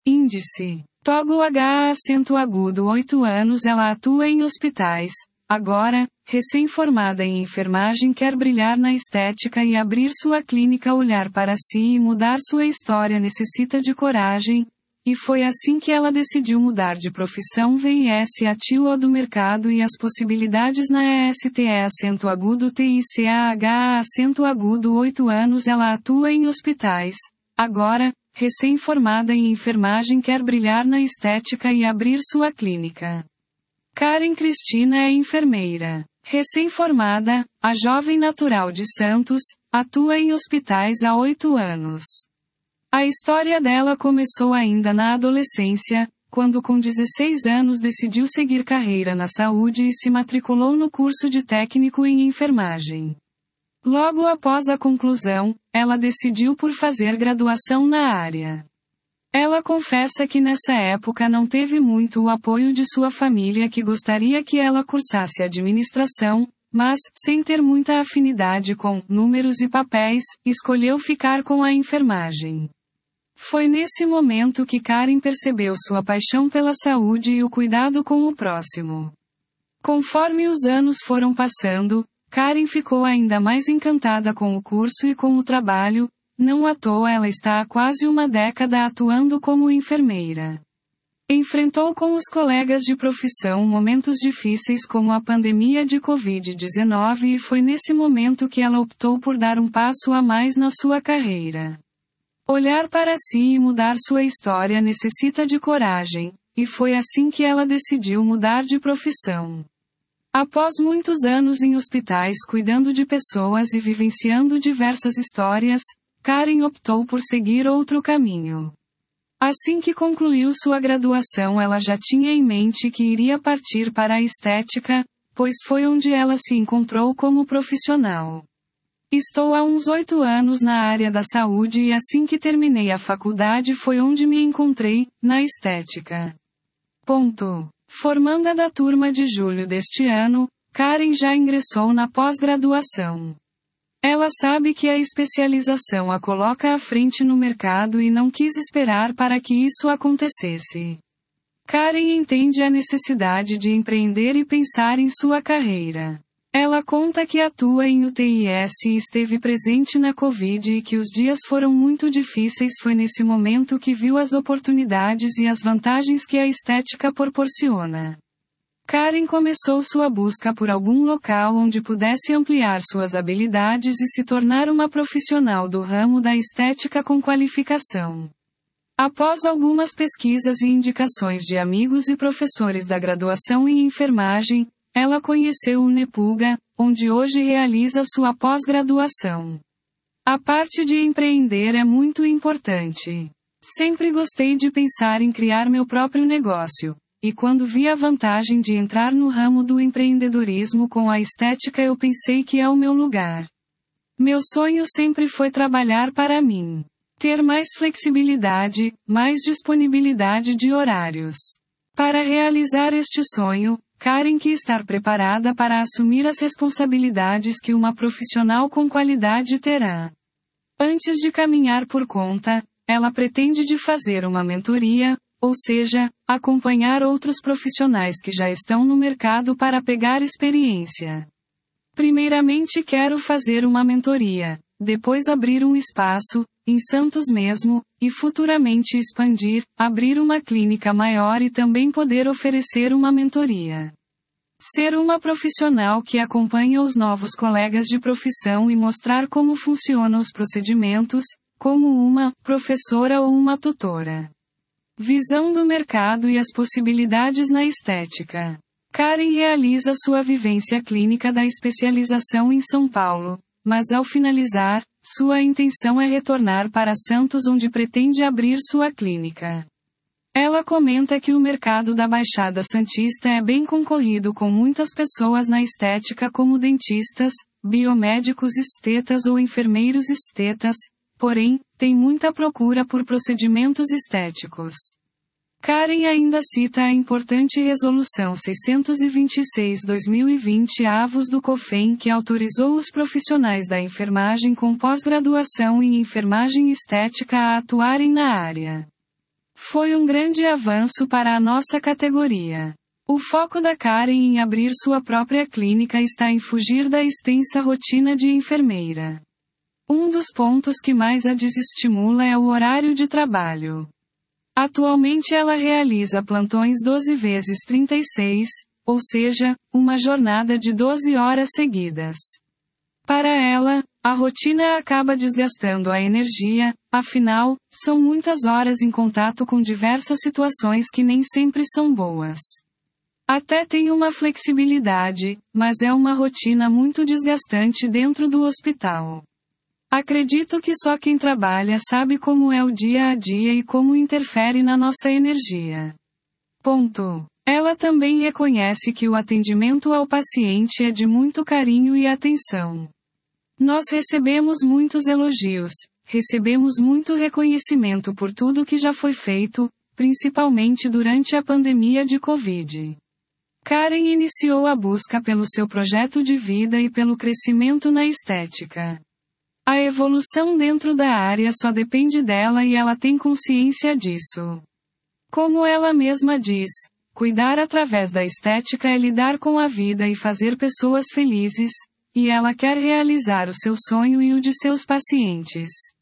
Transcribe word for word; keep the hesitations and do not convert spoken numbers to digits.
Índice. Toglo H acento agudo oito anos. Ela atua em hospitais. Agora, recém-formada em enfermagem, quer brilhar na estética e abrir sua clínica. Olhar para si e mudar sua história necessita de coragem. E foi assim que ela decidiu mudar de profissão. V I S ativo do mercado e as possibilidades na E S T E acento agudo T I C A H acento agudo oito anos. Ela atua em hospitais. Agora, recém-formada em enfermagem, quer brilhar na estética e abrir sua clínica. Karen Cristina é enfermeira. Recém-formada, a jovem natural de Santos, atua em hospitais há oito anos. A história dela começou ainda na adolescência, quando com dezesseis anos decidiu seguir carreira na saúde e se matriculou no curso de técnico em enfermagem. Logo após a conclusão, ela decidiu por fazer graduação na área. Ela confessa que nessa época não teve muito o apoio de sua família, que gostaria que ela cursasse administração, mas, sem ter muita afinidade com números e papéis, escolheu ficar com a enfermagem. Foi nesse momento que Karen percebeu sua paixão pela saúde e o cuidado com o próximo. Conforme os anos foram passando, Karen ficou ainda mais encantada com o curso e com o trabalho. Não à toa ela está há quase uma década atuando como enfermeira. Enfrentou com os colegas de profissão momentos difíceis como a pandemia de covid dezenove e foi nesse momento que ela optou por dar um passo a mais na sua carreira. Olhar para si e mudar sua história necessita de coragem, e foi assim que ela decidiu mudar de profissão. Após muitos anos em hospitais cuidando de pessoas e vivenciando diversas histórias, Karen optou por seguir outro caminho. Assim que concluiu sua graduação, ela já tinha em mente que iria partir para a estética, pois foi onde ela se encontrou como profissional. Estou há uns oito anos na área da saúde e assim que terminei a faculdade foi onde me encontrei, na estética. Ponto. Formanda da turma de julho deste ano, Karen já ingressou na pós-graduação. Ela sabe que a especialização a coloca à frente no mercado e não quis esperar para que isso acontecesse. Karen entende a necessidade de empreender e pensar em sua carreira. Ela conta que atua em U T Is e esteve presente na Covid e que os dias foram muito difíceis. Foi nesse momento que viu as oportunidades e as vantagens que a estética proporciona. Karen começou sua busca por algum local onde pudesse ampliar suas habilidades e se tornar uma profissional do ramo da estética com qualificação. Após algumas pesquisas e indicações de amigos e professores da graduação em enfermagem, ela conheceu o Nepulga, onde hoje realiza sua pós-graduação. A parte de empreender é muito importante. Sempre gostei de pensar em criar meu próprio negócio, e quando vi a vantagem de entrar no ramo do empreendedorismo com a estética, eu pensei que é o meu lugar. Meu sonho sempre foi trabalhar para mim. Ter mais flexibilidade, mais disponibilidade de horários. Para realizar este sonho, Karen quer estar preparada para assumir as responsabilidades que uma profissional com qualidade terá. Antes de caminhar por conta, ela pretende de fazer uma mentoria, ou seja, acompanhar outros profissionais que já estão no mercado para pegar experiência. Primeiramente quero fazer uma mentoria, depois abrir um espaço, em Santos mesmo, e futuramente expandir, abrir uma clínica maior e também poder oferecer uma mentoria. Ser uma profissional que acompanha os novos colegas de profissão e mostrar como funcionam os procedimentos, como uma professora ou uma tutora. Visão do mercado e as possibilidades na estética. Karen realiza sua vivência clínica da especialização em São Paulo, mas ao finalizar, sua intenção é retornar para Santos, onde pretende abrir sua clínica. Ela comenta que o mercado da Baixada Santista é bem concorrido, com muitas pessoas na estética como dentistas, biomédicos estetas ou enfermeiros estetas, porém, tem muita procura por procedimentos estéticos. Karen ainda cita a importante Resolução seiscentos e vinte e seis barra dois mil e vinte avos do COFEN, que autorizou os profissionais da enfermagem com pós-graduação em enfermagem estética a atuarem na área. Foi um grande avanço para a nossa categoria. O foco da Karen em abrir sua própria clínica está em fugir da extensa rotina de enfermeira. Um dos pontos que mais a desestimula é o horário de trabalho. Atualmente ela realiza plantões doze vezes trinta e seis, ou seja, uma jornada de doze horas seguidas. Para ela, a rotina acaba desgastando a energia, afinal, são muitas horas em contato com diversas situações que nem sempre são boas. Até tem uma flexibilidade, mas é uma rotina muito desgastante dentro do hospital. Acredito que só quem trabalha sabe como é o dia a dia e como interfere na nossa energia. Ponto. Ela também reconhece que o atendimento ao paciente é de muito carinho e atenção. Nós recebemos muitos elogios, recebemos muito reconhecimento por tudo que já foi feito, principalmente durante a pandemia de Covid. Karen iniciou a busca pelo seu projeto de vida e pelo crescimento na estética. A evolução dentro da área só depende dela e ela tem consciência disso. Como ela mesma diz, cuidar através da estética é lidar com a vida e fazer pessoas felizes, e ela quer realizar o seu sonho e o de seus pacientes.